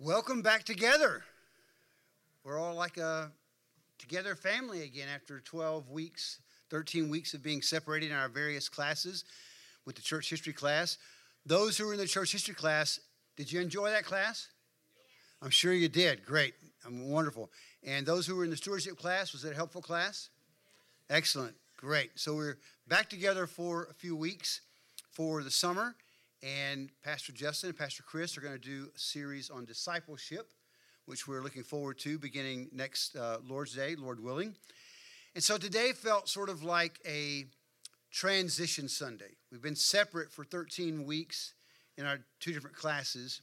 Welcome back together. We're all like a together family again after 12 weeks, 13 weeks of being separated in our various classes with the church history class. Those who were in the church history class, did you enjoy that class? I'm sure you did. Great. Wonderful. And those who were in the stewardship class, was it a helpful class? Excellent. Great. So we're back together for a few weeks for the summer. And Pastor Justin and Pastor Chris are going to do a series on discipleship, which we're looking forward to beginning next Lord's Day, Lord willing. And so today felt sort of like a transition Sunday. We've been separate for 13 weeks in our two different classes.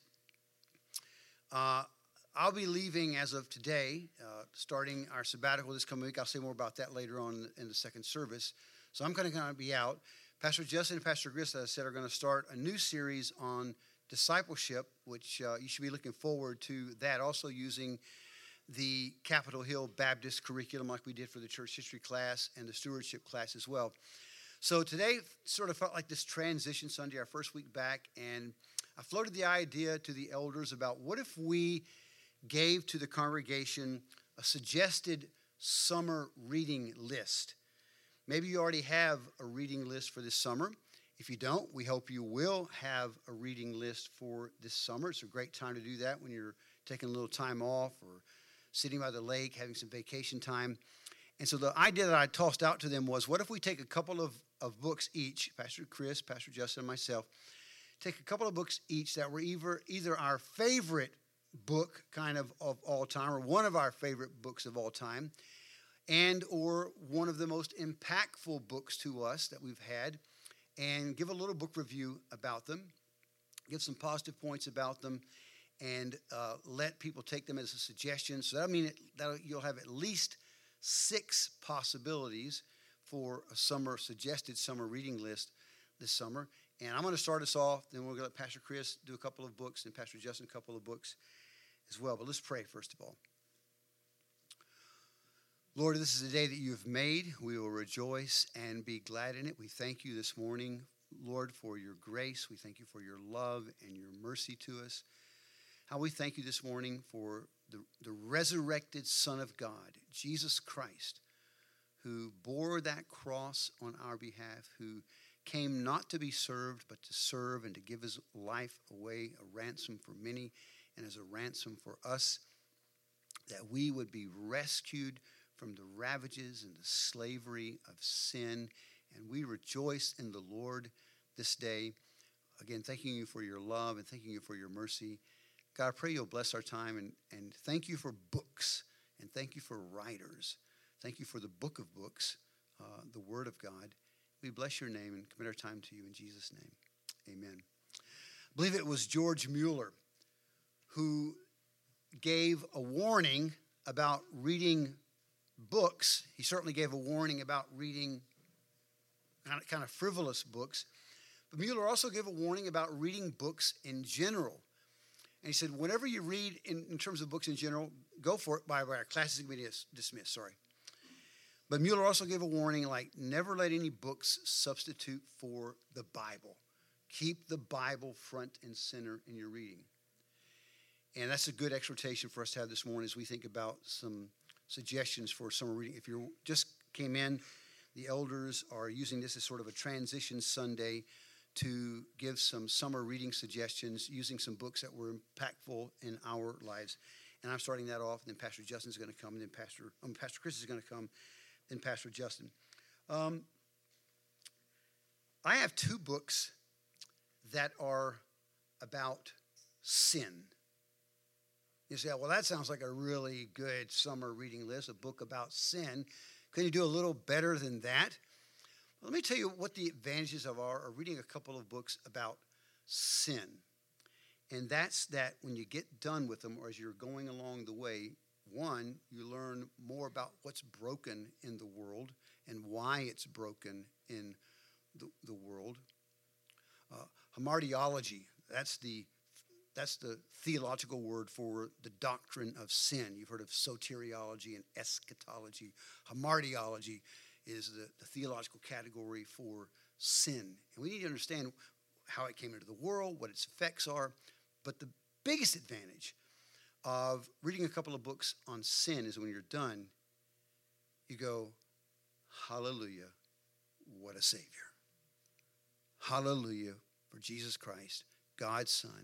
I'll be leaving as of today, starting our sabbatical this coming week. I'll say more about that later on in the second service. So I'm going to be out. Pastor Justin and Pastor Chris, as I said, are going to start a new series on discipleship, which you should be looking forward to that, also using the Capitol Hill Baptist curriculum like we did for the church history class and the stewardship class as well. So today sort of felt like this transition Sunday, our first week back, and I floated the idea to the elders about what if we gave to the congregation a suggested summer reading list. Maybe you already have a reading list for this summer. If you don't, we hope you will have a reading list for this summer. It's a great time to do that when you're taking a little time off or sitting by the lake, having some vacation time. And so the idea that I tossed out to them was, what if we take a couple of books each, Pastor Chris, Pastor Justin, and myself, take a couple of books each that were either our favorite book kind of all time or one of our favorite books of all time, and or one of the most impactful books to us that we've had, and give a little book review about them, give some positive points about them, and let people take them as a suggestion. So that means that you'll have at least 6 possibilities for a suggested summer reading list this summer. And I'm going to start us off, then we're going to let Pastor Chris do a couple of books, and Pastor Justin a couple of books as well. But let's pray first of all. Lord, this is a day that you have made. We will rejoice and be glad in it. We thank you this morning, Lord, for your grace. We thank you for your love and your mercy to us. How we thank you this morning for the resurrected Son of God, Jesus Christ, who bore that cross on our behalf, who came not to be served, but to serve and to give his life away, a ransom for many, and as a ransom for us, that we would be rescued from the ravages and the slavery of sin. And we rejoice in the Lord this day. Again, thanking you for your love and thanking you for your mercy. God, I pray you'll bless our time and thank you for books and thank you for writers. Thank you for the book of books, the Word of God. We bless your name and commit our time to you in Jesus' name. Amen. I believe it was George Mueller who gave a warning about reading books. He certainly gave a warning about reading kind of frivolous books. But Mueller also gave a warning about reading books in general. And he said, whenever you read in terms of books in general, go for it. By our class is going to be dismissed, sorry. But Mueller also gave a warning like, never let any books substitute for the Bible. Keep the Bible front and center in your reading. And that's a good exhortation for us to have this morning as we think about some suggestions for summer reading. If you just came in, the elders are using this as sort of a transition Sunday to give some summer reading suggestions using some books that were impactful in our lives. And I'm starting that off, and then Pastor Justin's going to come, and then Pastor Chris is going to come, then Pastor Justin. I have 2 books that are about sin. You say, well, that sounds like a really good summer reading list, a book about sin. Can you do a little better than that? Well, let me tell you what the advantages of reading a couple of books about sin. And that's that when you get done with them, or as you're going along the way, one, you learn more about what's broken in the world and why it's broken in the world. Hamartiology, that's the theological word for the doctrine of sin. You've heard of soteriology and eschatology. Hamartiology is the theological category for sin. And we need to understand how it came into the world, what its effects are. But the biggest advantage of reading a couple of books on sin is when you're done, you go, hallelujah, what a Savior. Hallelujah for Jesus Christ, God's Son,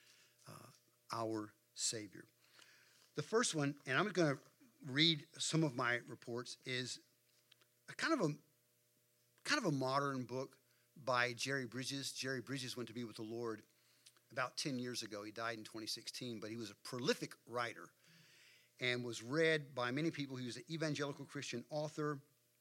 our Savior. The first one, and I'm going to read some of my reports, is a kind of a modern book by Jerry Bridges. Jerry Bridges went to be with the Lord about 10 years ago. He died in 2016, but he was a prolific writer and was read by many people. He was an evangelical Christian author.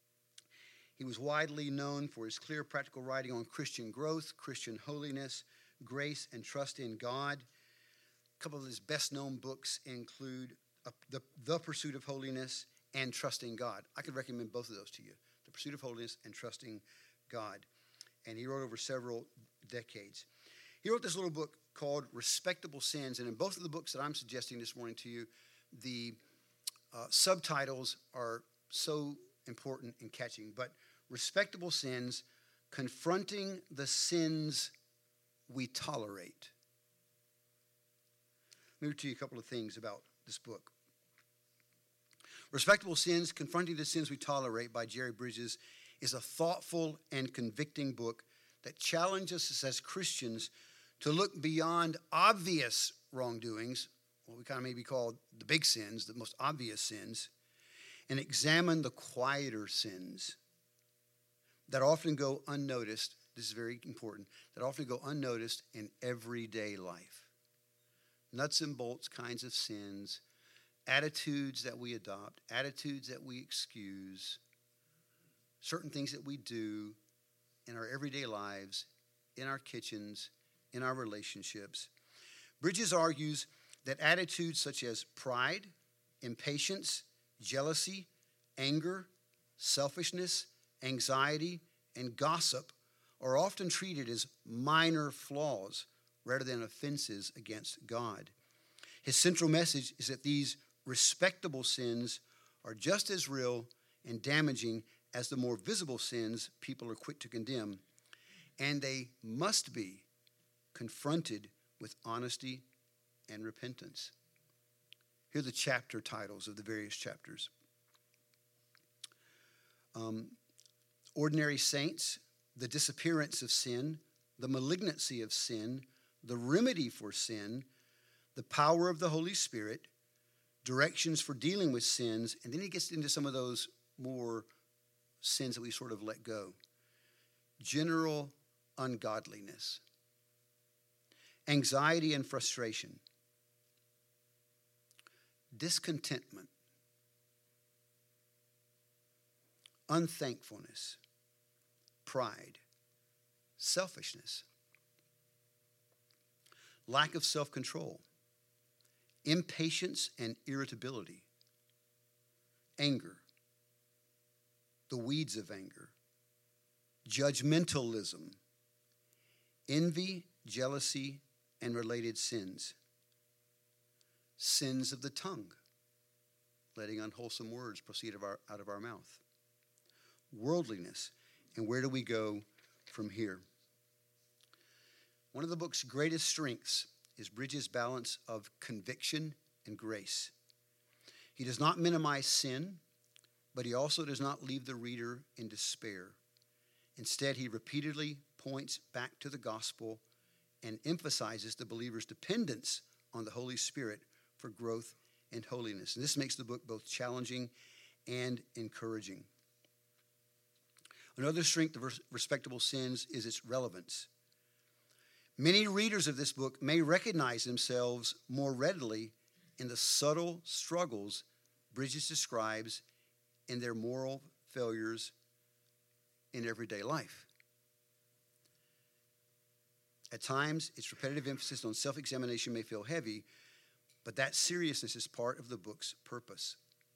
He was widely known for his clear, practical writing on Christian growth, Christian holiness, grace, and trust in God. A couple of his best-known books include The Pursuit of Holiness and Trusting God. I could recommend both of those to you, The Pursuit of Holiness and Trusting God. And he wrote over several decades. He wrote this little book called Respectable Sins, and in both of the books that I'm suggesting this morning to you, the subtitles are so important and catching. But Respectable Sins, Confronting the Sins We Tolerate. Let me read to you a couple of things about this book. Respectable Sins, Confronting the Sins We Tolerate by Jerry Bridges is a thoughtful and convicting book that challenges us as Christians to look beyond obvious wrongdoings, what we kind of maybe call the big sins, the most obvious sins, and examine the quieter sins that often go unnoticed. This is very important, that often go unnoticed in everyday life. Nuts and bolts kinds of sins, attitudes that we adopt, attitudes that we excuse, certain things that we do in our everyday lives, in our kitchens, in our relationships. Bridges argues that attitudes such as pride, impatience, jealousy, anger, selfishness, anxiety, and gossip are often treated as minor flaws rather than offenses against God. His central message is that these respectable sins are just as real and damaging as the more visible sins people are quick to condemn, and they must be confronted with honesty and repentance. Here are the chapter titles of the various chapters. Ordinary Saints, The Disappearance of Sin, The Malignancy of Sin, The Remedy for Sin, The Power of the Holy Spirit, Directions for Dealing with Sins, and then he gets into some of those more sins that we sort of let go. General ungodliness, anxiety and frustration, discontentment, unthankfulness, pride, selfishness, lack of self-control, impatience and irritability, anger, the weeds of anger, judgmentalism, envy, jealousy, and related sins, sins of the tongue, letting unwholesome words proceed out of our mouth, worldliness, and where do we go from here? One of the book's greatest strengths is Bridges' balance of conviction and grace. He does not minimize sin, but he also does not leave the reader in despair. Instead, he repeatedly points back to the gospel and emphasizes the believer's dependence on the Holy Spirit for growth and holiness. And this makes the book both challenging and encouraging. Another strength of Respectable Sins is its relevance. Many readers of this book may recognize themselves more readily in the subtle struggles Bridges describes in their moral failures in everyday life. At times, its repetitive emphasis on self-examination may feel heavy, but that seriousness is part of the book's purpose.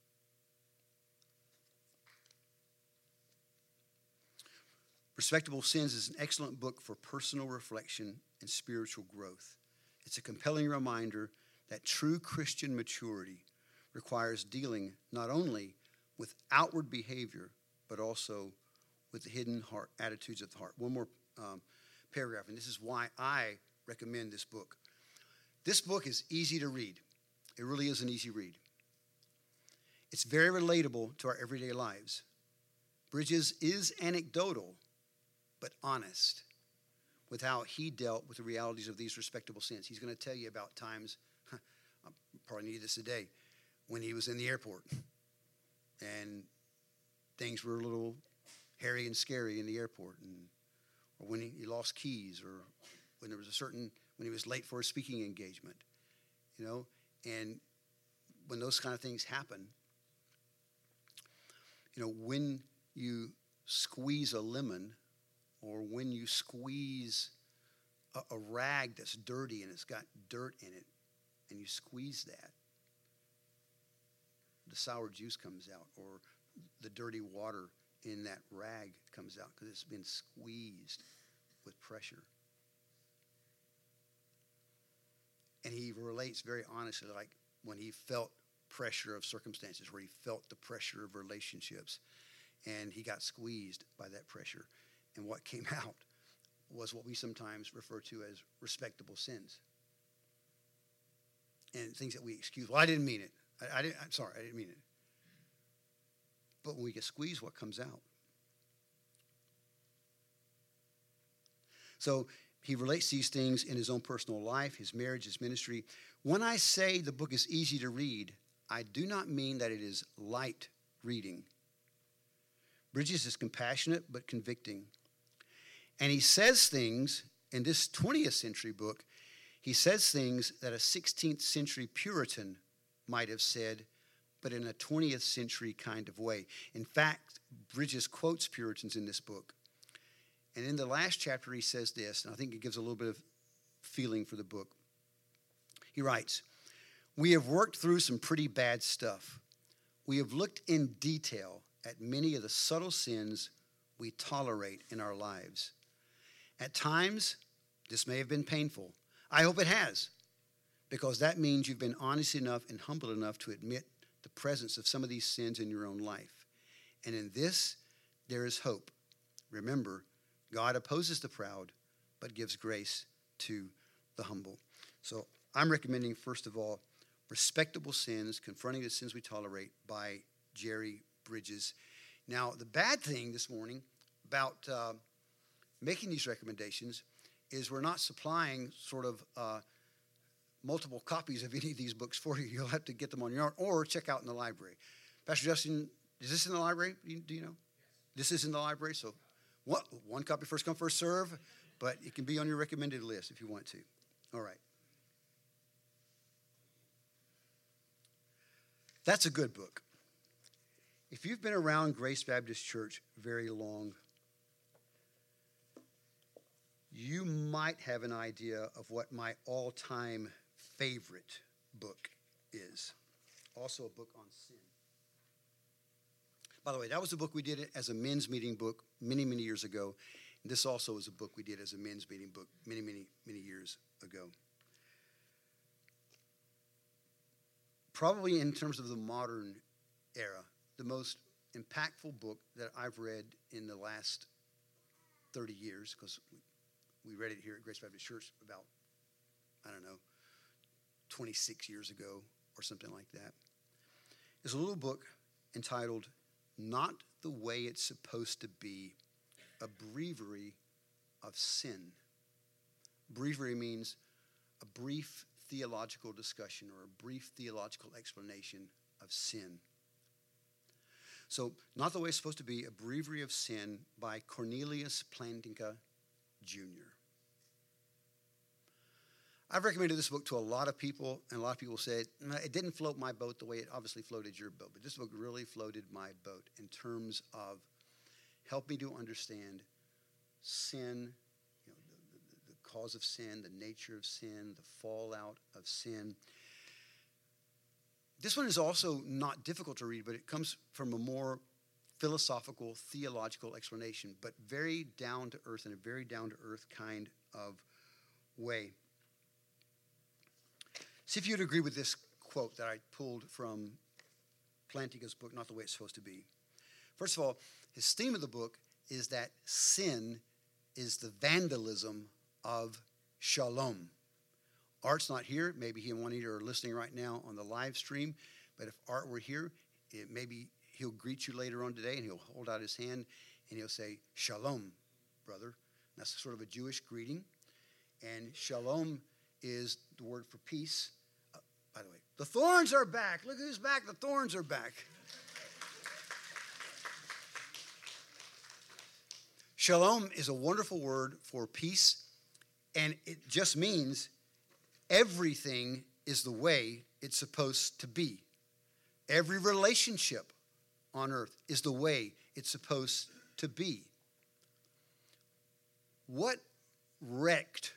Respectable Sins is an excellent book for personal reflection and spiritual growth. It's a compelling reminder that true Christian maturity requires dealing not only with outward behavior, but also with the hidden heart, attitudes of the heart. One more paragraph, and this is why I recommend this book. This book is easy to read. It really is an easy read. It's very relatable to our everyday lives. Bridges is anecdotal, but honest with how he dealt with the realities of these respectable sins. He's going to tell you about times, I probably need this today, when he was in the airport and things were a little hairy and scary in the airport, or when he lost keys, or when when he was late for a speaking engagement, and when those kind of things happen, when you squeeze a lemon, or when you squeeze a rag that's dirty and it's got dirt in it, and you squeeze that, the sour juice comes out, or the dirty water in that rag comes out because it's been squeezed with pressure. And he relates very honestly, like when he felt pressure of circumstances, where he felt the pressure of relationships, and he got squeezed by that pressure. And what came out was what we sometimes refer to as respectable sins. And things that we excuse. Well, I didn't mean it. I'm sorry, I didn't mean it. But when we get squeezed, what comes out? So he relates these things in his own personal life, his marriage, his ministry. When I say the book is easy to read, I do not mean that it is light reading. Bridges is compassionate but convicting. And he says things in this 20th century book, he says things that a 16th century Puritan might have said, but in a 20th century kind of way. In fact, Bridges quotes Puritans in this book. And in the last chapter, he says this, and I think it gives a little bit of feeling for the book. He writes, "We have worked through some pretty bad stuff. We have looked in detail at many of the subtle sins we tolerate in our lives. At times, this may have been painful. I hope it has, because that means you've been honest enough and humble enough to admit the presence of some of these sins in your own life. And in this, there is hope. Remember, God opposes the proud, but gives grace to the humble." So I'm recommending, first of all, Respectable Sins, Confronting the Sins We Tolerate by Jerry Bridges. Now, the bad thing this morning about making these recommendations is we're not supplying sort of multiple copies of any of these books for you. You'll have to get them on your own or check out in the library. Pastor Justin, is this in the library? Do you know? Yes. This is in the library, so one copy, first come, first serve, but it can be on your recommended list if you want to. All right. That's a good book. If you've been around Grace Baptist Church very long, you might have an idea of what my all-time favorite book is. Also a book on sin. By the way, that was a book we did as a men's meeting book many, many years ago. And this also is a book we did as a men's meeting book many, many, many years ago. Probably in terms of the modern era, the most impactful book that I've read in the last 30 years, because we read it here at Grace Baptist Church about, 26 years ago or something like that. It's a little book entitled Not the Way It's Supposed to Be, a Breviary of Sin. Breviary means a brief theological discussion or a brief theological explanation of sin. So, Not the Way It's Supposed to Be, a Breviary of Sin by Cornelius Plantinga, Jr. I've recommended this book to a lot of people, and a lot of people said, it didn't float my boat the way it obviously floated your boat, but this book really floated my boat in terms of helping me to understand sin, the cause of sin, the nature of sin, the fallout of sin. This one is also not difficult to read, but it comes from a more philosophical, theological explanation, but very down to earth, in a very down to earth kind of way. See if you'd agree with this quote that I pulled from Plantinga's book, Not the Way It's Supposed to Be. First of all, his theme of the book is that sin is the vandalism of shalom. Art's not here. Maybe he and Juanita are listening right now on the live stream. But if Art were here, maybe he'll greet you later on today, and he'll hold out his hand, and he'll say, "Shalom, brother." That's sort of a Jewish greeting. And shalom is the word for peace. By the way, the thorns are back. Look who's back. The thorns are back. Shalom is a wonderful word for peace, and it just means everything is the way it's supposed to be. Every relationship on earth is the way it's supposed to be. What wrecked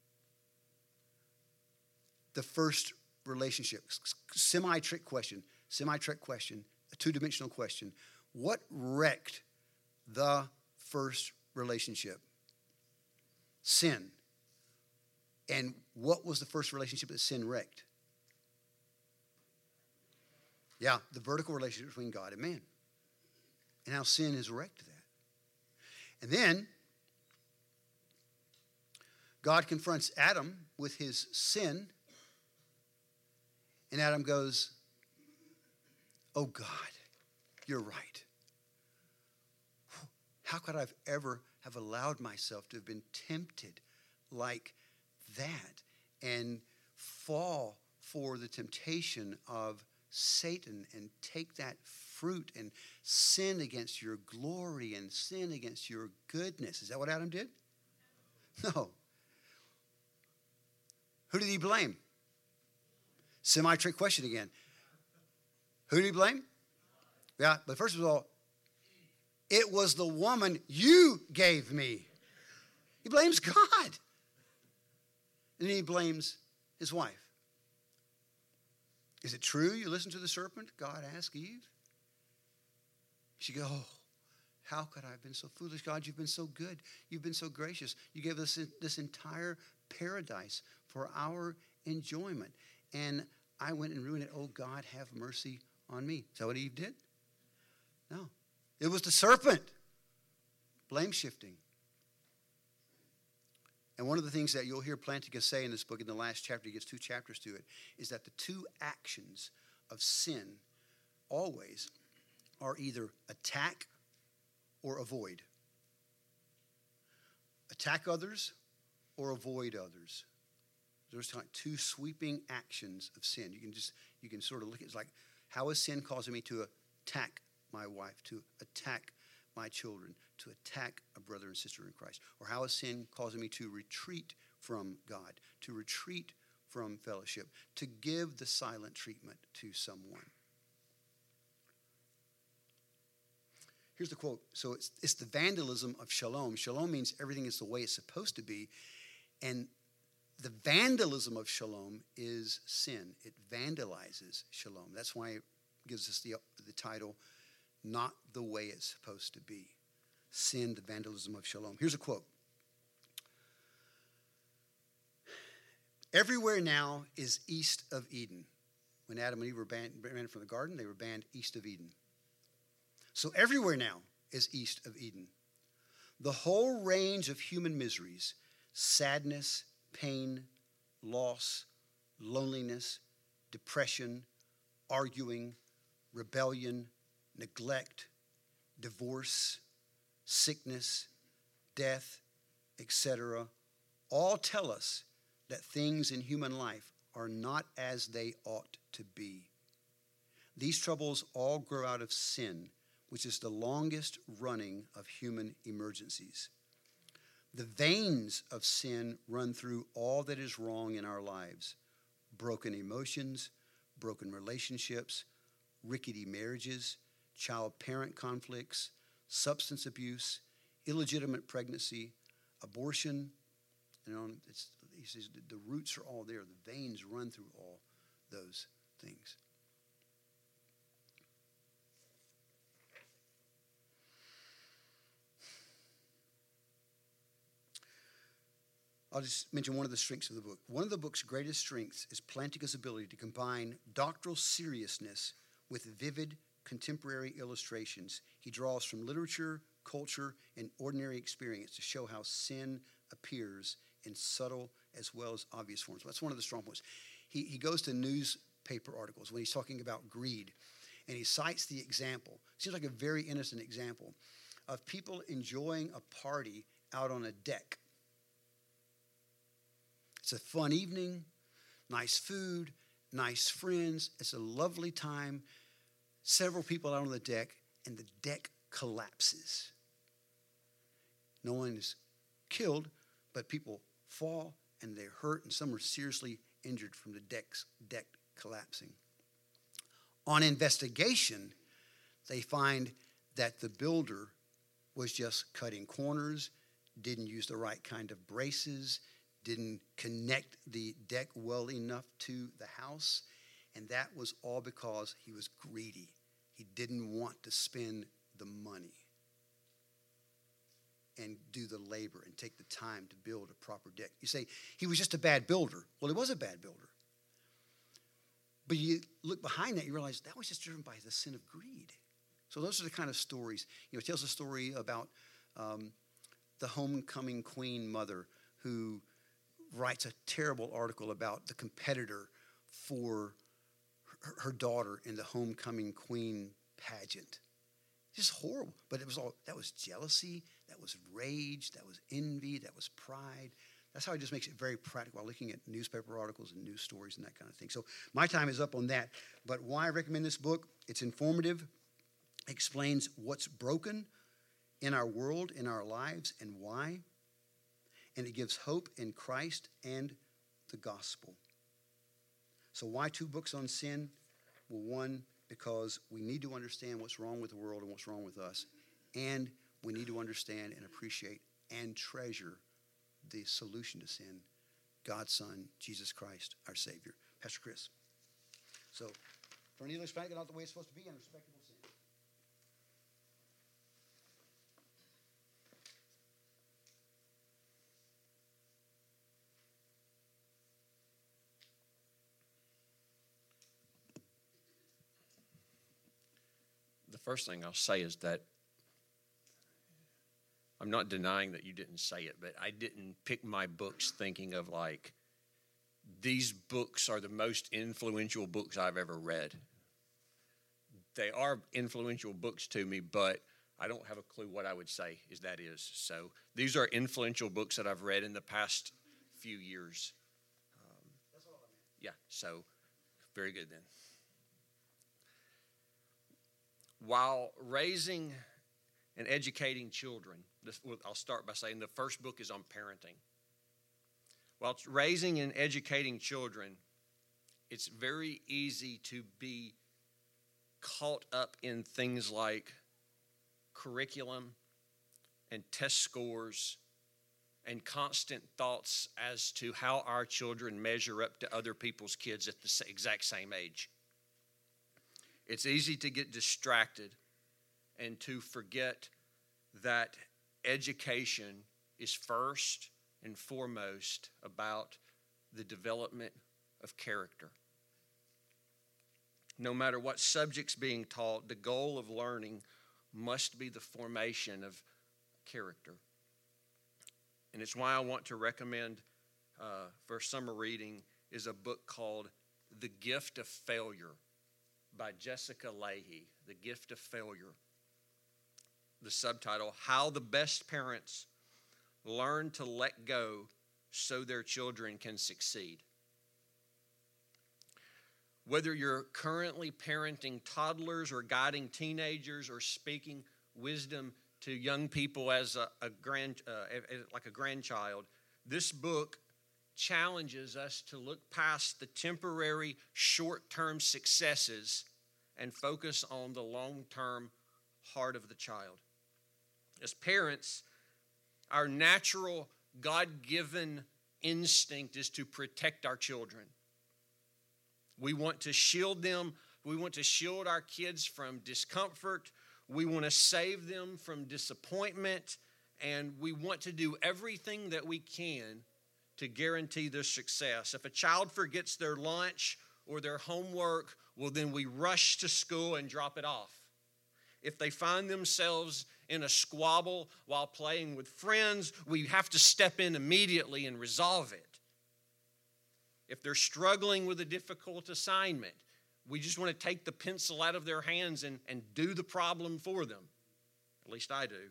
the first relationship? Semi-trick question, a two-dimensional question. What wrecked the first relationship? Sin. And what was the first relationship that sin wrecked? Yeah, the vertical relationship between God and man. And how sin has wrecked that. And then God confronts Adam with his sin. And Adam goes, "Oh God, you're right. How could I have ever have allowed myself to have been tempted like that and fall for the temptation of Satan and take that fruit and sin against your glory and sin against your goodness?" Is that what Adam did? No. Who did he blame? Semi-trick question again. Who did he blame? Yeah, but first of all, it was the woman you gave me. He blames God. And then he blames his wife. Is it true you listened to the serpent? God asked Eve. She goes, "Oh, how could I have been so foolish? God, you've been so good. You've been so gracious. You gave us this entire paradise for our enjoyment. And I went and ruined it. Oh, God, have mercy on me." Is that what Eve did? No. It was the serpent. Blame shifting. And one of the things that you'll hear Plantinga say in this book in the last chapter, he gets 2 chapters to it, is that the two actions of sin always are either attack or avoid. Attack others or avoid others. There's like 2 sweeping actions of sin. You can sort of look at it. It's like, how is sin causing me to attack my wife, to attack my children, to attack a brother and sister in Christ? Or how is sin causing me to retreat from God, to retreat from fellowship, to give the silent treatment to someone? Here's the quote. So it's the vandalism of shalom. Shalom means everything is the way it's supposed to be. And the vandalism of shalom is sin. It vandalizes shalom. That's why it gives us the title, Not the Way It's Supposed to Be. Sin, the vandalism of shalom. Here's a quote. "Everywhere now is east of Eden." When Adam and Eve were banned from the garden, they were banned east of Eden. So everywhere now is east of Eden. The whole range of human miseries, sadness, pain, loss, loneliness, depression, arguing, rebellion, neglect, divorce, sickness, death, etc., all tell us that things in human life are not as they ought to be. These troubles all grow out of sin, which is the longest running of human emergencies. The veins of sin run through all that is wrong in our lives: broken emotions, broken relationships, rickety marriages, child-parent conflicts, substance abuse, illegitimate pregnancy, abortion. He says the roots are all there. The veins run through all those things. I'll just mention one of the strengths of the book. One of the book's greatest strengths is Plantinga's ability to combine doctoral seriousness with vivid contemporary illustrations. He draws from literature, culture, and ordinary experience to show how sin appears in subtle as well as obvious forms. That's one of the strong points. He goes to newspaper articles when he's talking about greed, and he cites the example. Seems like a very innocent example of people enjoying a party out on a deck. It's a fun evening, nice food, nice friends. It's a lovely time. Several people out on the deck, and the deck collapses. No one is killed, but people fall and they're hurt, and some are seriously injured from the deck collapsing. On investigation, they find that the builder was just cutting corners, didn't use the right kind of braces, didn't connect the deck well enough to the house, and that was all because he was greedy. He didn't want to spend the money and do the labor and take the time to build a proper deck. You say, he was just a bad builder. Well, he was a bad builder. But you look behind that, you realize that was just driven by the sin of greed. So those are the kind of stories. It tells a story about the homecoming queen mother who writes a terrible article about the competitor for her daughter in the homecoming queen pageant. Just horrible. But that was jealousy, that was rage, that was envy, that was pride. That's how it just makes it very practical while looking at newspaper articles and news stories and that kind of thing. So my time is up on that. But why I recommend this book? It's informative, explains what's broken in our world, in our lives, and why. And it gives hope in Christ and the gospel. So why 2 books on sin? Well, one, because we need to understand what's wrong with the world and what's wrong with us. And we need to understand and appreciate and treasure the solution to sin, God's Son, Jesus Christ, our Savior. Pastor Chris. So, for English back it out the way it's supposed to be in respectable sin. The first thing I'll say is that I'm not denying that you didn't say it, but I didn't pick my books thinking of like, these books are the most influential books I've ever read. They are influential books to me, but I don't have a clue what I would say that is. So these are influential books that I've read in the past few years. That's all I meant. Yeah, so very good then. While raising and educating children, I'll start by saying the first book is on parenting. While raising and educating children, it's very easy to be caught up in things like curriculum and test scores and constant thoughts as to how our children measure up to other people's kids at the exact same age. It's easy to get distracted and to forget that education is first and foremost about the development of character. No matter what subject's being taught, the goal of learning must be the formation of character. And it's why I want to recommend for summer reading is a book called The Gift of Failure by Jessica Lahey, The Gift of Failure. The subtitle, How the Best Parents Learn to Let Go so Their Children Can Succeed. Whether you're currently parenting toddlers or guiding teenagers or speaking wisdom to young people as like a grandchild, this book challenges us to look past the temporary short-term successes and focus on the long-term heart of the child. As parents, our natural God-given instinct is to protect our children. We want to shield them. We want to shield our kids from discomfort. We want to save them from disappointment. And we want to do everything that we can to guarantee their success. If a child forgets their lunch or their homework, well, then we rush to school and drop it off. If they find themselves in a squabble while playing with friends, we have to step in immediately and resolve it. If they're struggling with a difficult assignment, we just want to take the pencil out of their hands and do the problem for them. At least I do.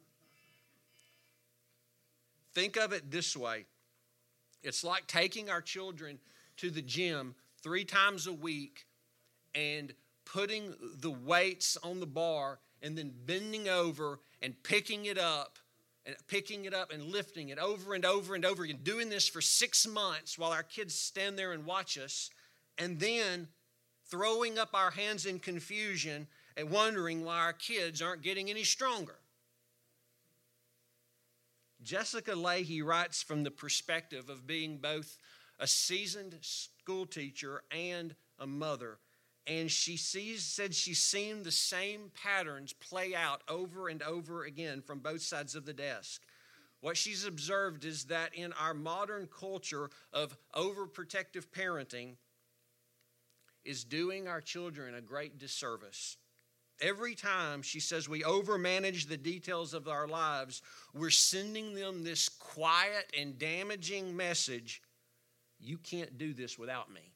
Think of it this way. It's like taking our children to the gym 3 times a week and putting the weights on the bar and then bending over and picking it up and lifting it over and over and over again, doing this for 6 months while our kids stand there and watch us, and then throwing up our hands in confusion and wondering why our kids aren't getting any stronger. Jessica Leahy writes from the perspective of being both a seasoned school teacher and a mother. And she said she's seen the same patterns play out over and over again from both sides of the desk. What she's observed is that in our modern culture of overprotective parenting is doing our children a great disservice. Every time, she says, we overmanage the details of our lives, we're sending them this quiet and damaging message: you can't do this without me.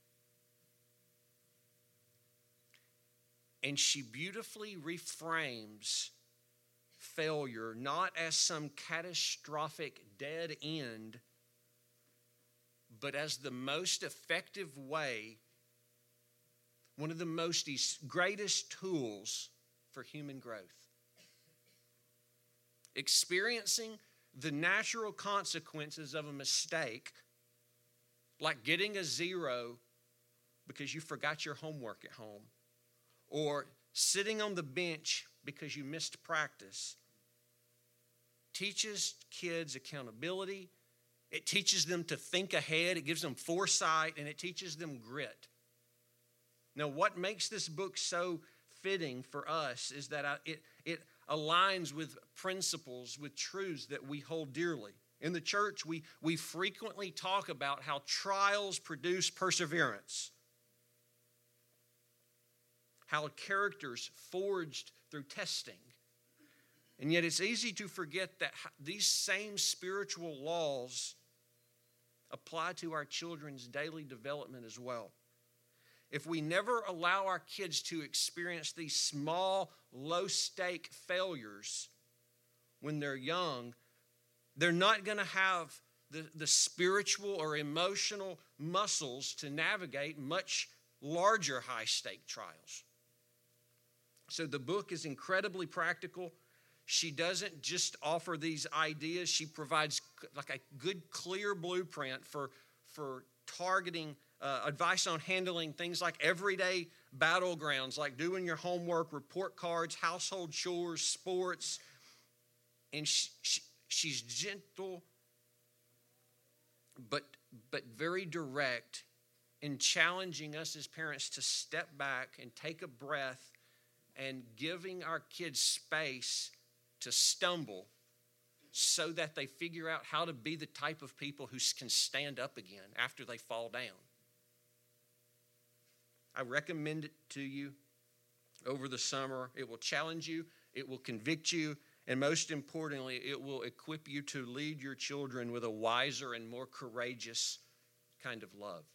And she beautifully reframes failure not as some catastrophic dead end, but as the most effective way, one of the greatest tools for human growth. Experiencing the natural consequences of a mistake, like getting a 0 because you forgot your homework at home, or sitting on the bench because you missed practice, teaches kids accountability. It teaches them to think ahead. It gives them foresight, and it teaches them grit. Now, what makes this book so fitting for us is that it aligns with principles, with truths that we hold dearly. In the church, we frequently talk about how trials produce perseverance, how character's forged through testing. And yet it's easy to forget that these same spiritual laws apply to our children's daily development as well. If we never allow our kids to experience these small, low-stake failures when they're young, they're not going to have the spiritual or emotional muscles to navigate much larger high-stake trials. So the book is incredibly practical. She doesn't just offer these ideas. She provides like a good, clear blueprint for targeting advice on handling things like everyday battlegrounds, like doing your homework, report cards, household chores, sports. And she's gentle, but very direct in challenging us as parents to step back and take a breath and giving our kids space to stumble so that they figure out how to be the type of people who can stand up again after they fall down. I recommend it to you over the summer. It will challenge you, it will convict you, and most importantly, it will equip you to lead your children with a wiser and more courageous kind of love.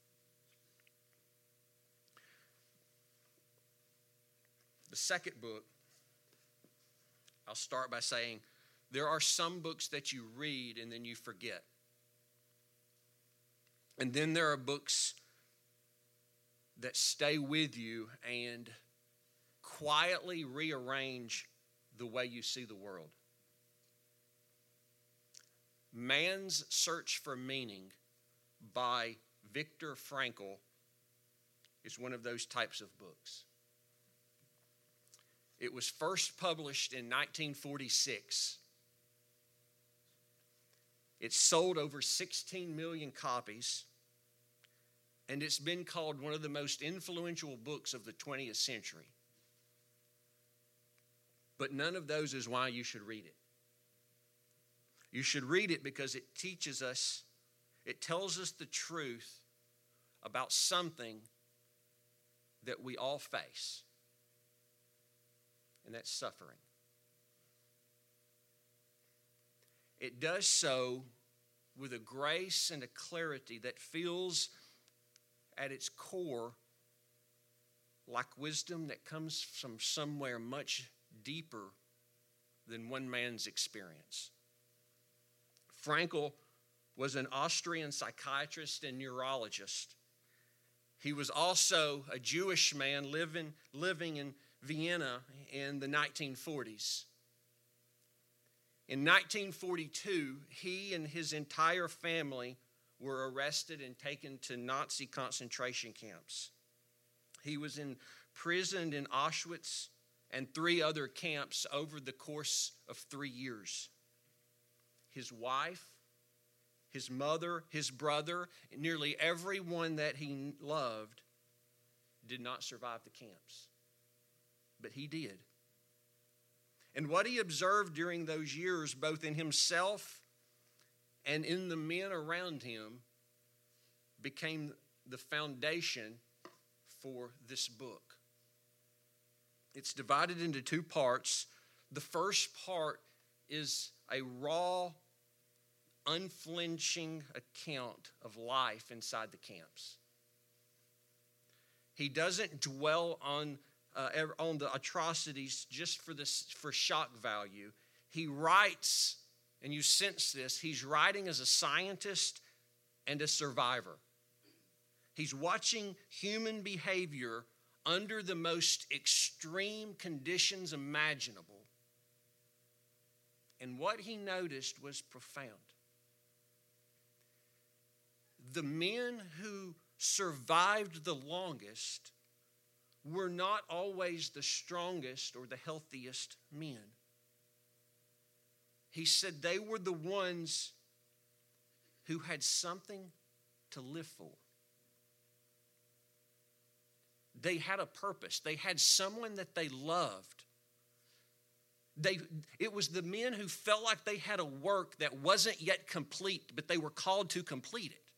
The second book, I'll start by saying there are some books that you read and then you forget. And then there are books that stay with you and quietly rearrange the way you see the world. Man's Search for Meaning by Viktor Frankl is one of those types of books. It was first published in 1946. It sold over 16 million copies, and it's been called one of the most influential books of the 20th century. But none of those is why you should read it. You should read it because it teaches us, it tells us the truth about something that we all face, and that's suffering. It does so with a grace and a clarity that feels at its core like wisdom that comes from somewhere much deeper than one man's experience. Frankl was an Austrian psychiatrist and neurologist. He was also a Jewish man living in Vienna in the 1940s. In 1942, he and his entire family were arrested and taken to Nazi concentration camps. He was imprisoned in Auschwitz and 3 other camps over the course of 3 years. His wife, his mother, his brother, nearly everyone that he loved did not survive the camps. But he did. And what he observed during those years, both in himself and in the men around him, became the foundation for this book. It's divided into 2 parts. The first part is a raw, unflinching account of life inside the camps. He doesn't dwell on the atrocities just for shock value. He writes, and you sense this, he's writing as a scientist and a survivor. He's watching human behavior under the most extreme conditions imaginable. And what he noticed was profound. The men who survived the longest were not always the strongest or the healthiest men. He said they were the ones who had something to live for. They had a purpose. They had someone that they loved. It was the men who felt like they had a work that wasn't yet complete, but they were called to complete it.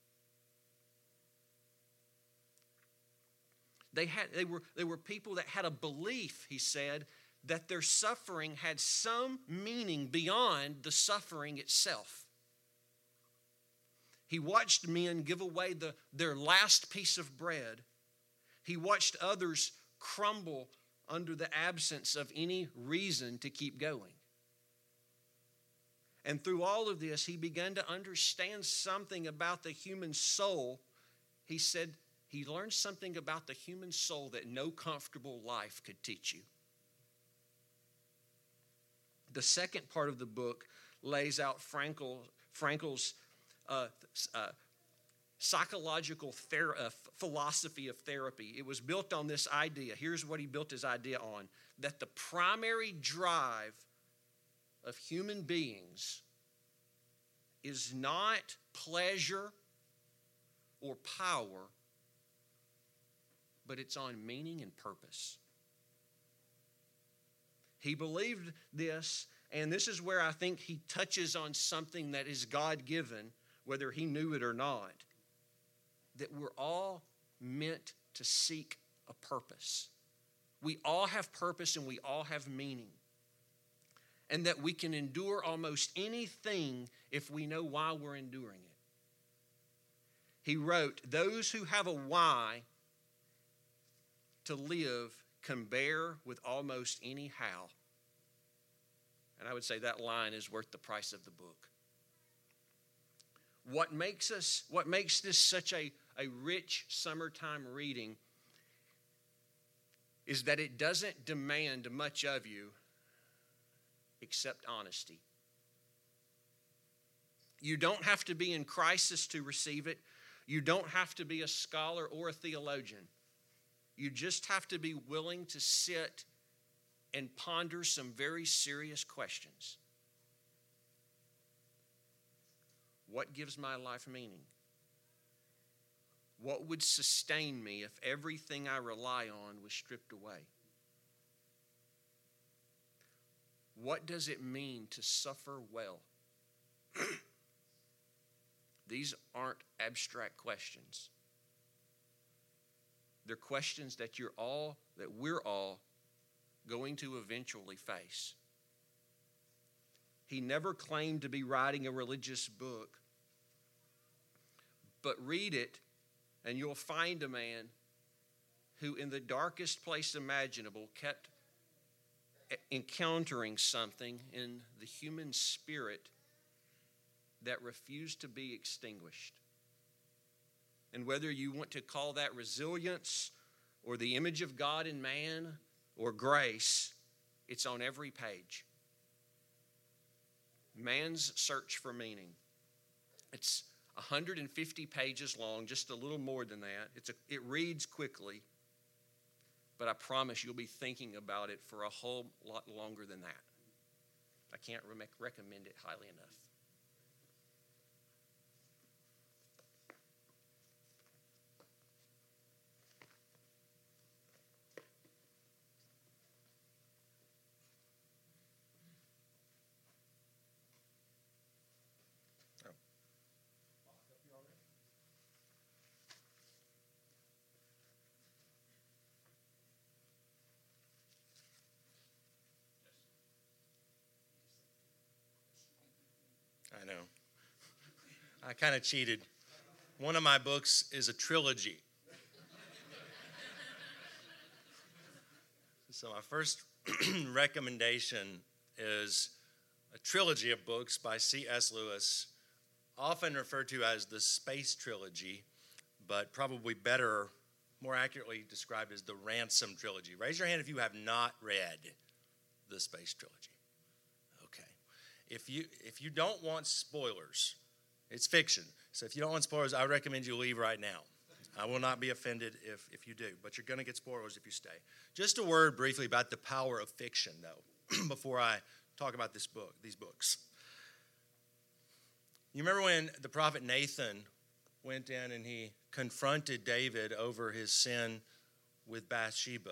They were people that had a belief, he said, that their suffering had some meaning beyond the suffering itself. He watched men give away their last piece of bread. He watched others crumble under the absence of any reason to keep going. And through all of this, he began to understand something about the human soul. He said he learned something about the human soul that no comfortable life could teach you. The second part of the book lays out Frankl's psychological philosophy of therapy. It was built on this idea. Here's what he built his idea on: that the primary drive of human beings is not pleasure or power, but it's on meaning and purpose. He believed this, and this is where I think he touches on something that is God-given, whether he knew it or not, that we're all meant to seek a purpose. We all have purpose and we all have meaning. And that we can endure almost anything if we know why we're enduring it. He wrote, "Those who have a why to live can bear with almost any how." And I would say that line is worth the price of the book. What makes this such a rich summertime reading is that it doesn't demand much of you except honesty. You don't have to be in crisis to receive it. You don't have to be a scholar or a theologian. You just have to be willing to sit and ponder some very serious questions. What gives my life meaning? What would sustain me if everything I rely on was stripped away? What does it mean to suffer well? These aren't abstract questions. They're questions that we're all going to eventually face. He never claimed to be writing a religious book, but read it, and you'll find a man who, in the darkest place imaginable, kept encountering something in the human spirit that refused to be extinguished. And whether you want to call that resilience or the image of God in man or grace, it's on every page. Man's Search for Meaning. It's 150 pages long, just a little more than that. It reads quickly, but I promise you'll be thinking about it for a whole lot longer than that. I can't recommend it highly enough. I know. I kind of cheated. One of my books is a trilogy. So my first recommendation is a trilogy of books by C.S. Lewis, often referred to as the Space Trilogy, but probably better, more accurately described as the Ransom Trilogy. Raise your hand if you have not read the Space Trilogy. If you don't want spoilers, it's fiction. So if you don't want spoilers, I recommend you leave right now. I will not be offended if you do, but you're going to get spoilers if you stay. Just a word briefly about the power of fiction, though, before I talk about these books. You remember when the prophet Nathan went in and he confronted David over his sin with Bathsheba?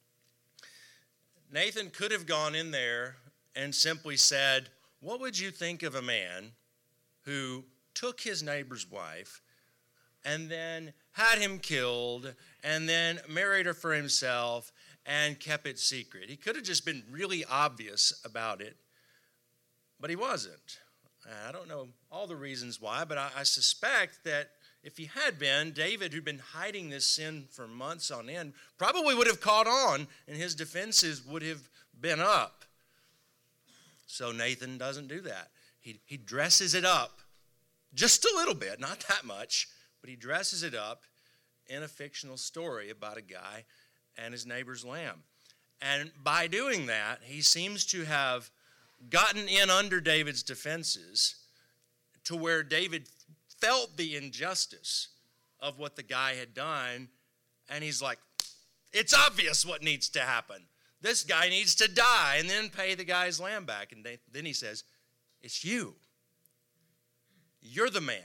Nathan could have gone in there and simply said, "What would you think of a man who took his neighbor's wife and then had him killed and then married her for himself and kept it secret?" He could have just been really obvious about it, but he wasn't. I don't know all the reasons why, but I suspect that if he had been, David, who'd been hiding this sin for months on end, probably would have caught on and his defenses would have been up. So Nathan doesn't do that. He dresses it up just a little bit, not that much, but he dresses it up in a fictional story about a guy and his neighbor's lamb. And by doing that, he seems to have gotten in under David's defenses to where David felt the injustice of what the guy had done, and he's like, it's obvious what needs to happen. This guy needs to die and then pay the guy's lamb back. And then he says, it's you. You're the man.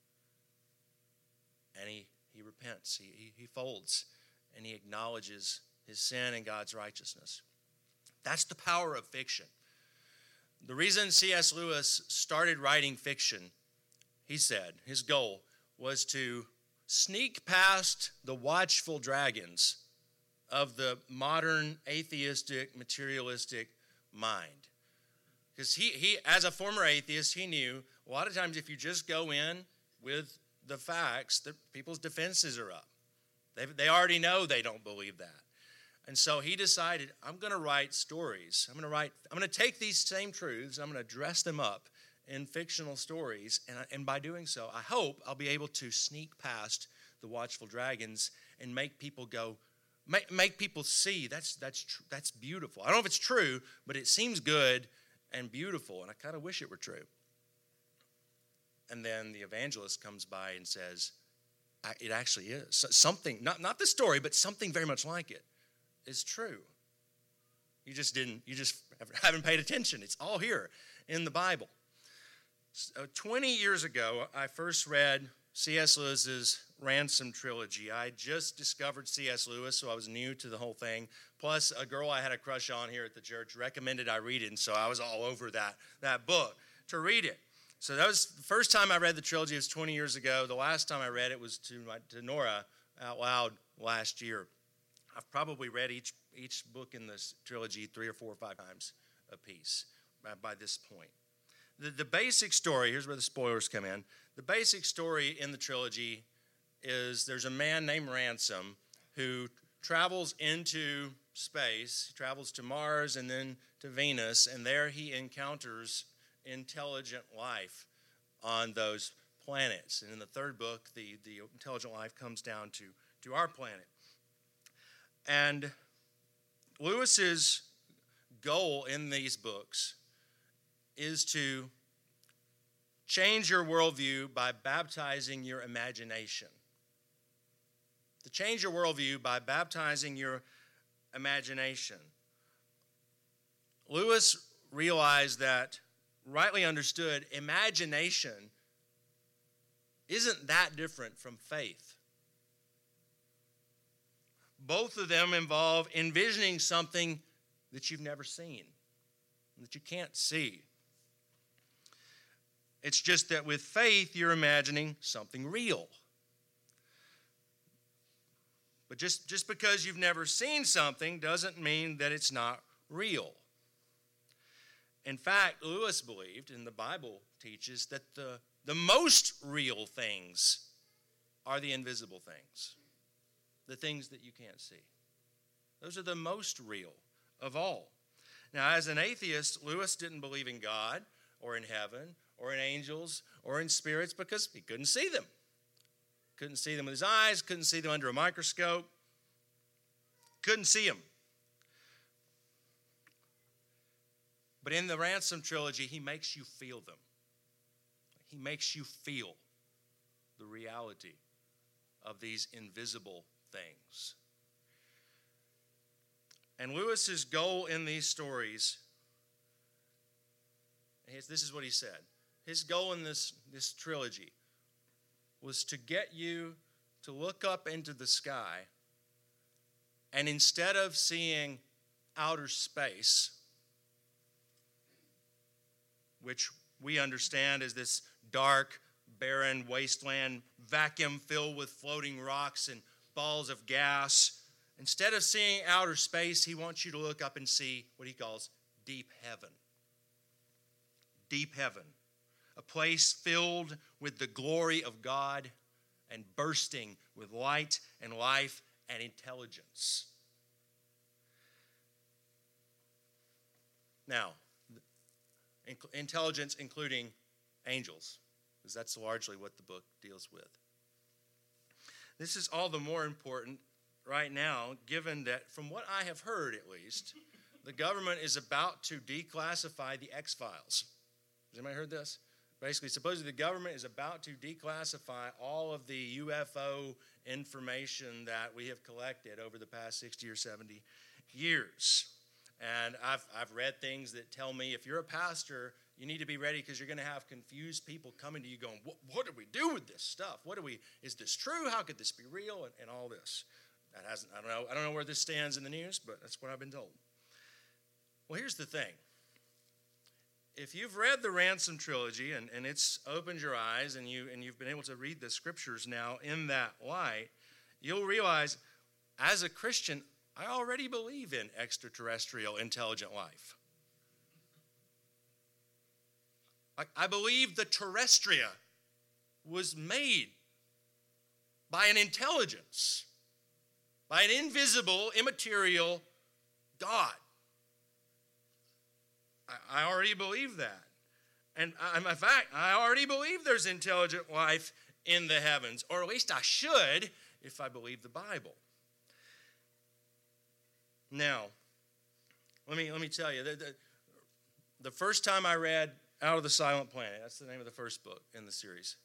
And he repents. He folds and he acknowledges his sin and God's righteousness. That's the power of fiction. The reason C.S. Lewis started writing fiction, he said, his goal was to sneak past the watchful dragons of the modern atheistic, materialistic mind. Because he, as a former atheist, he knew a lot of times if you just go in with the facts, people's defenses are up. They already know they don't believe that. And so he decided, I'm going to write stories. I'm going to take these same truths, I'm going to dress them up in fictional stories, and by doing so, I hope I'll be able to sneak past the watchful dragons and make people go, make people see that's beautiful. I don't know if it's true, but it seems good and beautiful, and I kind of wish it were true. And then the evangelist comes by and says, it actually is. Something, not the story, but something very much like it is true. You just haven't paid attention. It's all here in the Bible. So 20 years ago, I first read C.S. Lewis's Ransom Trilogy. I just discovered C.S. Lewis, so I was new to the whole thing. Plus, a girl I had a crush on here at the church recommended I read it, and so I was all over that book to read it. So that was the first time I read the trilogy. It was 20 years ago. The last time I read it was to Nora out loud last year. I've probably read each book in this trilogy 3 or 4 or 5 times a piece by this point. The basic story, here's where the spoilers come in. The basic story in the trilogy is there's a man named Ransom who travels into space, travels to Mars and then to Venus, and there he encounters intelligent life on those planets. And in the third book, the intelligent life comes down to our planet. And Lewis's goal in these books is to change your worldview by baptizing your imagination. To change your worldview by baptizing your imagination. Lewis realized that, rightly understood, imagination isn't that different from faith. Both of them involve envisioning something that you've never seen, that you can't see. It's just that with faith, you're imagining something real. But just because you've never seen something doesn't mean that it's not real. In fact, Lewis believed, and the Bible teaches, that the most real things are the invisible things, the things that you can't see. Those are the most real of all. Now, as an atheist, Lewis didn't believe in God or in heaven or in angels or in spirits because he couldn't see them. Couldn't see them with his eyes, couldn't see them under a microscope, couldn't see them. But in the Ransom trilogy, he makes you feel them. He makes you feel the reality of these invisible things. And Lewis's goal in these stories, this is what he said. His goal in this trilogy was to get you to look up into the sky, and instead of seeing outer space, which we understand as this dark, barren wasteland, vacuum filled with floating rocks and balls of gas, instead of seeing outer space, he wants you to look up and see what he calls deep heaven. Deep heaven. A place filled with the glory of God and bursting with light and life and intelligence. Now, intelligence including angels, because that's largely what the book deals with. This is all the more important right now, given that, from what I have heard at least, the government is about to declassify the X-Files. Has anybody heard this? Basically, supposedly the government is about to declassify all of the UFO information that we have collected over the past 60 or 70 years. And I've read things that tell me if you're a pastor, you need to be ready because you're going to have confused people coming to you going, what do we do with this stuff? Is this true? How could this be real? And all this. I don't know where this stands in the news, but that's what I've been told. Well, here's the thing. If you've read the Ransom trilogy and it's opened your eyes and you've been able to read the scriptures now in that light, you'll realize, as a Christian, I already believe in extraterrestrial intelligent life. I believe the terrestria was made by an intelligence, by an invisible, immaterial God. I already believe that. And in fact, I already believe there's intelligent life in the heavens, or at least I should if I believe the Bible. Now, let me tell you, the first time I read Out of the Silent Planet, that's the name of the first book in the series.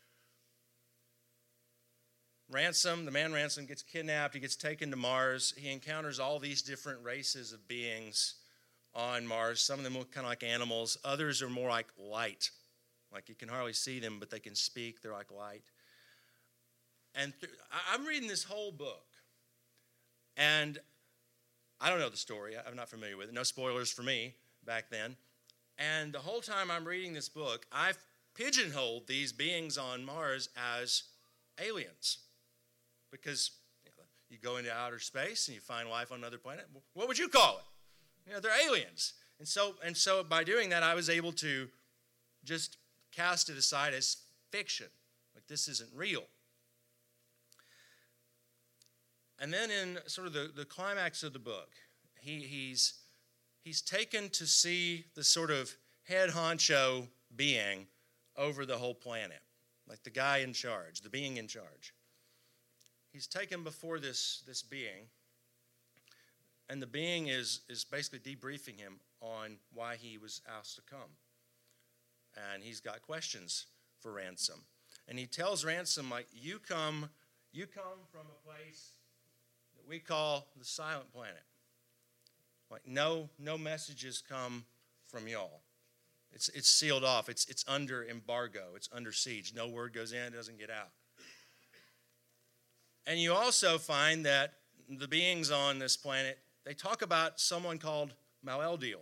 The man Ransom gets kidnapped, he gets taken to Mars, he encounters all these different races of beings on Mars. Some of them look kind of like animals, others are more like light. Like you can hardly see them, but they can speak, they're like light. And I'm reading this whole book, and I don't know the story. I'm not familiar with it. No spoilers for me back then. And the whole time I'm reading this book, I've pigeonholed these beings on Mars as aliens. Because you go into outer space and you find life on another planet. What would you call it? They're aliens. And so by doing that, I was able to just cast it aside as fiction, like this isn't real. And then in sort of the climax of the book, he's taken to see the sort of head honcho being over the whole planet, like the guy in charge, the being in charge. He's taken before this being, and the being is basically debriefing him on why he was asked to come. And he's got questions for Ransom. And he tells Ransom, like, you come from a place that we call the Silent Planet. Like, no messages come from y'all. It's sealed off. It's under embargo. It's under siege. No word goes in, it doesn't get out. And you also find that the beings on this planet, they talk about someone called Mal-El-Deal,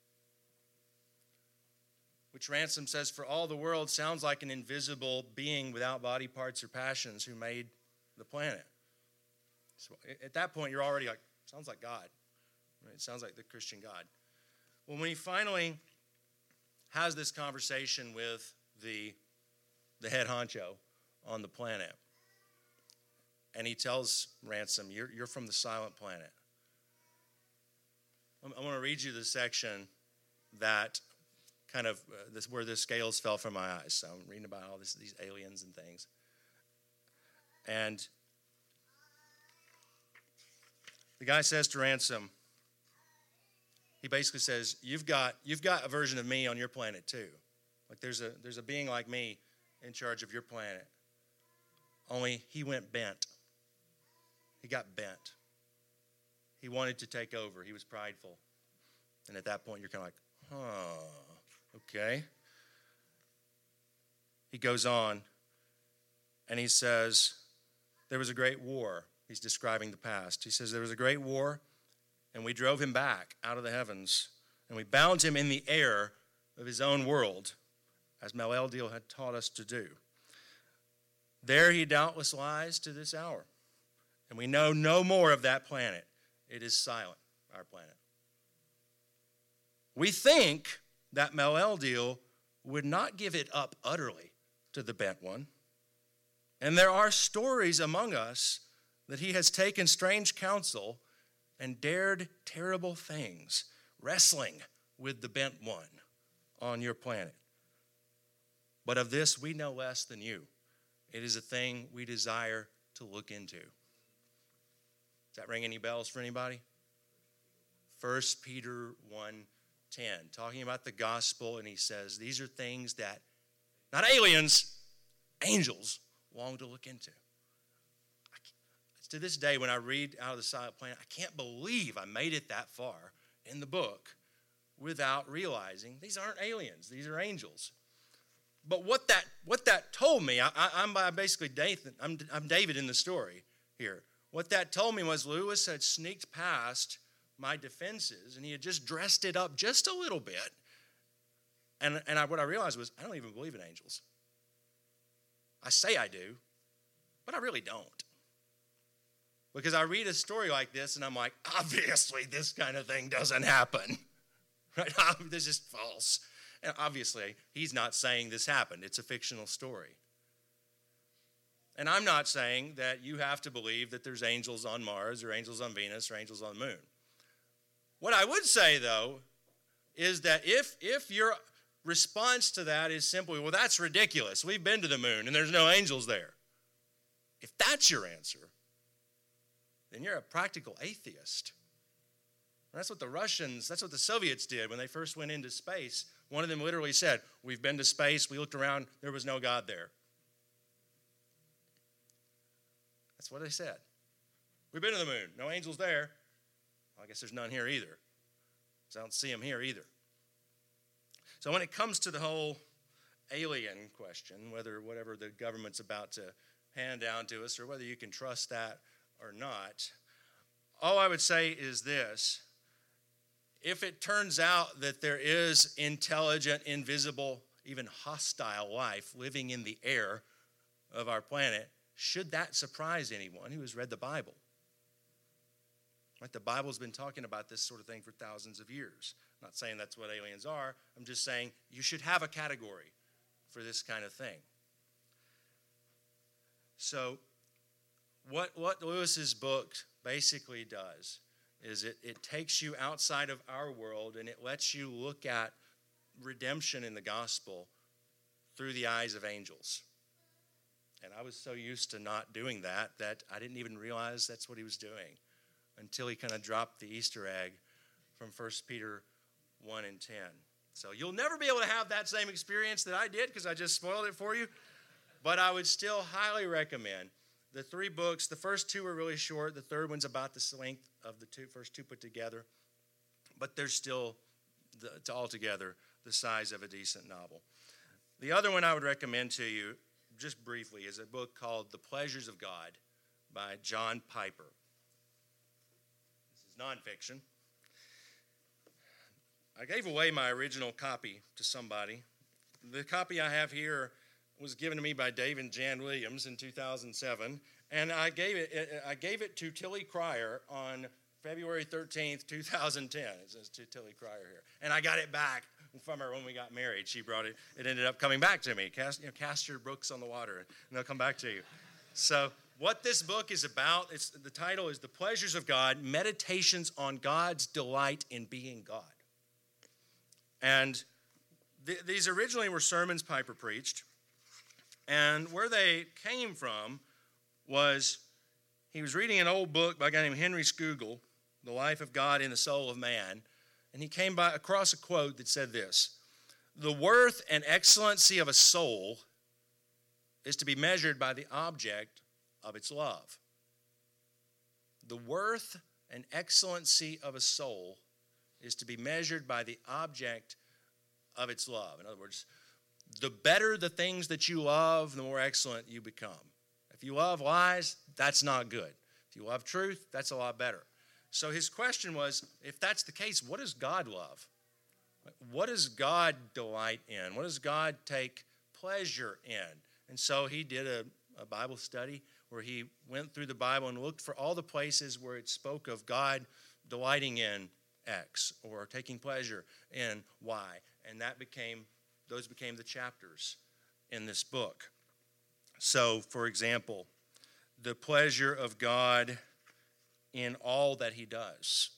which Ransom says, for all the world, sounds like an invisible being without body parts or passions who made the planet. So at that point, you're already like, sounds like God. Right? It sounds like the Christian God. Well, when he finally has this conversation with the head honcho on the planet, and he tells Ransom, you're from the Silent Planet. I want to read you the section that kind of where the scales fell from my eyes. So I'm reading about all these aliens and things. And the guy says to Ransom, he basically says, you've got a version of me on your planet too. Like there's a being like me in charge of your planet. Only he went bent. He got bent. He wanted to take over. He was prideful. And at that point, you're kind of like, okay. He goes on, and he says, there was a great war. He's describing the past. He says, there was a great war, and we drove him back out of the heavens, and we bound him in the air of his own world, as Mal-El-Deal had taught us to do. There he doubtless lies to this hour. And we know no more of that planet. It is silent, our planet. We think that Mal-El-Deal would not give it up utterly to the bent one. And there are stories among us that he has taken strange counsel and dared terrible things, wrestling with the bent one on your planet. But of this we know less than you. It is a thing we desire to look into. Does that ring any bells for anybody? 1 Peter 1:10, talking about the gospel, and he says, these are things that, not aliens, angels long to look into. To this day, when I read Out of the Silent Planet, I can't believe I made it that far in the book without realizing these aren't aliens, these are angels. But what that told me, I'm basically Dathan, I'm David in the story here. What that told me was Lewis had sneaked past my defenses, and he had just dressed it up just a little bit. And what I realized was, I don't even believe in angels. I say I do, but I really don't. Because I read a story like this, and I'm like, obviously this kind of thing doesn't happen. Right? This is false. And obviously, he's not saying this happened. It's a fictional story. And I'm not saying that you have to believe that there's angels on Mars or angels on Venus or angels on the moon. What I would say, though, is that if your response to that is simply, well, that's ridiculous. We've been to the moon and there's no angels there. If that's your answer, then you're a practical atheist. And that's what the Soviets did when they first went into space. One of them literally said, we've been to space, we looked around, there was no God there. That's what they said. We've been to the moon, no angels there. Well, I guess there's none here either, because I don't see them here either. So when it comes to the whole alien question, whatever the government's about to hand down to us, or whether you can trust that or not, all I would say is this. If it turns out that there is intelligent, invisible, even hostile life living in the air of our planet, should that surprise anyone who has read the Bible? Right? The Bible's been talking about this sort of thing for thousands of years. I'm not saying that's what aliens are. I'm just saying you should have a category for this kind of thing. So what Lewis's book basically does is it takes you outside of our world and it lets you look at redemption in the gospel through the eyes of angels. And I was so used to not doing that I didn't even realize that's what he was doing until he kind of dropped the Easter egg from 1 Peter 1 and 10. So you'll never be able to have that same experience that I did because I just spoiled it for you. But I would still highly recommend the 3 books. The first 2 are really short. The third one's about the length of the first two put together. But they're still altogether the size of a decent novel. The other one I would recommend to you, just briefly, is a book called The Pleasures of God by John Piper. This is nonfiction. I gave away my original copy to somebody. The copy I have here was given to me by Dave and Jan Williams in 2007, and I gave it to Tilly Cryer on February 13th, 2010. It says to Tilly Cryer here. And I got it back from her when we got married. She brought it. It ended up coming back to me. Cast your books on the water, and they'll come back to you. So what this book is about, the title is The Pleasures of God, Meditations on God's Delight in Being God. And these originally were sermons Piper preached. And where they came from was he was reading an old book by a guy named Henry Scougal, The Life of God in the Soul of Man. And he came across a quote that said this: "The worth and excellency of a soul is to be measured by the object of its love." The worth and excellency of a soul is to be measured by the object of its love. In other words, the better the things that you love, the more excellent you become. If you love lies, that's not good. If you love truth, that's a lot better. So his question was, if that's the case, what does God love? What does God delight in? What does God take pleasure in? And so he did a Bible study where he went through the Bible and looked for all the places where it spoke of God delighting in X or taking pleasure in Y. And those became the chapters in this book. So, for example, the pleasure of God in all that he does.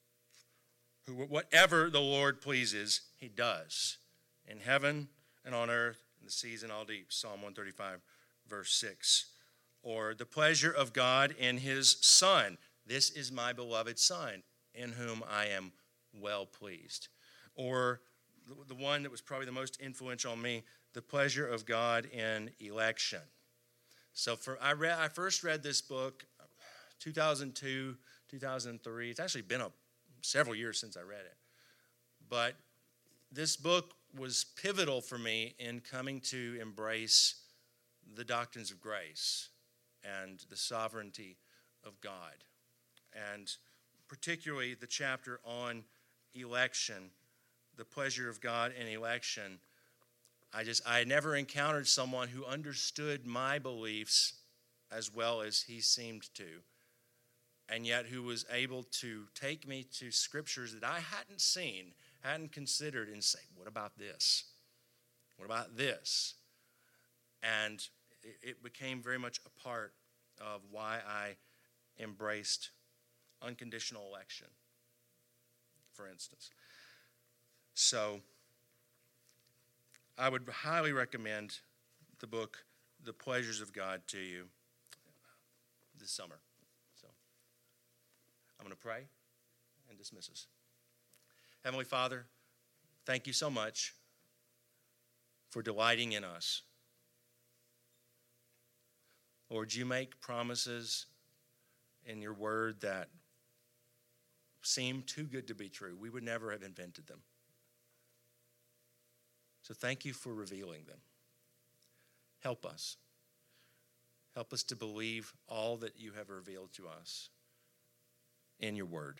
Whatever the Lord pleases, he does. In heaven and on earth, in the seas and all deep. Psalm 135, verse 6. Or the pleasure of God in his Son. This is my beloved Son, in whom I am well pleased. Or the one that was probably the most influential on me, the pleasure of God in election. So I first read this book 2002, 2003. It's actually been several years since I read it. But this book was pivotal for me in coming to embrace the doctrines of grace and the sovereignty of God. And particularly the chapter on election, the pleasure of God in election. I never encountered someone who understood my beliefs as well as he seemed to, and yet who was able to take me to scriptures that I hadn't seen, hadn't considered, and say, what about this? What about this? And it became very much a part of why I embraced unconditional election, for instance. So I would highly recommend the book, The Pleasures of God, to you this summer. So I'm going to pray and dismiss us. Heavenly Father, thank you so much for delighting in us. Lord, you make promises in your word that seem too good to be true. We would never have invented them. So thank you for revealing them. Help us. Help us to believe all that you have revealed to us in your word.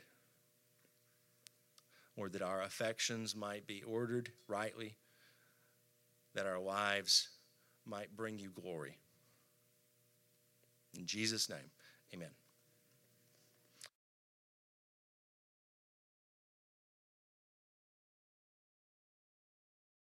Lord, that our affections might be ordered rightly, that our lives might bring you glory. In Jesus' name, amen.